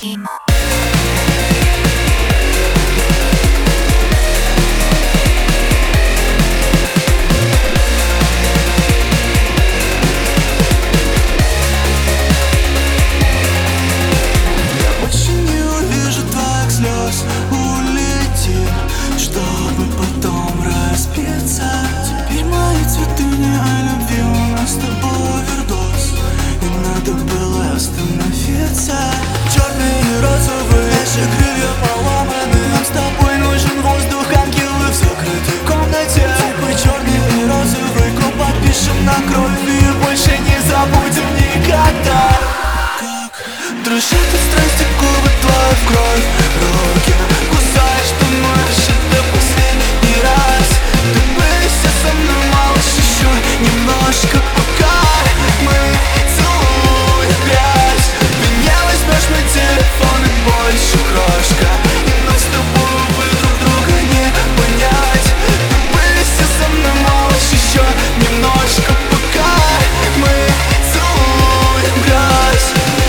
улетим, чтобы потом распеться. Теперь мои цветы не о любви, у нас с тобой овердоз, и надо было остановиться. Черные и розовые, наши крылья поломаны, нам с тобой нужен воздух, ангелы в закрытой комнате. Типы черный и розовый, круг подпишем на кровь и больше не забудем никогда. Как дрожат от страсти губы твои в кровь, руки кусаешь, ты можешь это последний раз. Ты близко со мной, малыш, еще немножко, пока мы целуем грязь. Ты не возьмешь мой телефон и больше крошка, и нам с тобой бы друг друга не понять. Ты близко со мной, малыш, еще немножко, пока мы целуем грязь.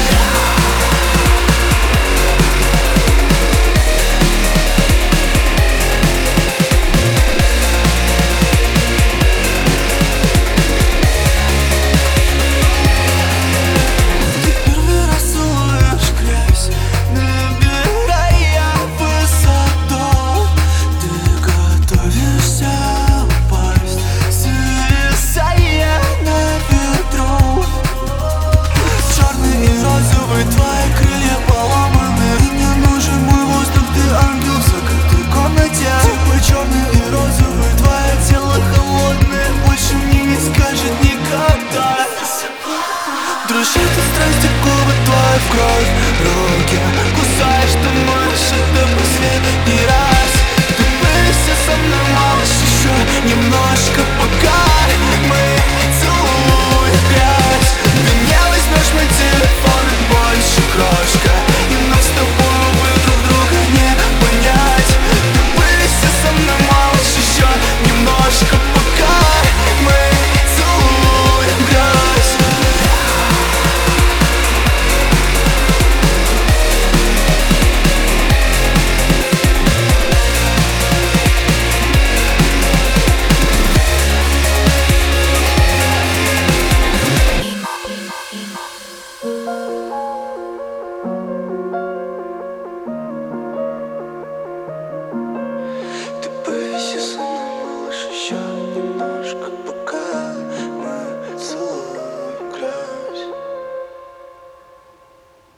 Твои крылья поломаны, и мне нужен мой воздух, ты ангел в закрытой комнате. Типы черный и розовый, твое тело холодное, больше мне не скажет никогда. Дрожат от страсти губы твои в кровь, руки кусаешь, ты можешь это последний раз. Ты близко со мной, малыш, еще немножко.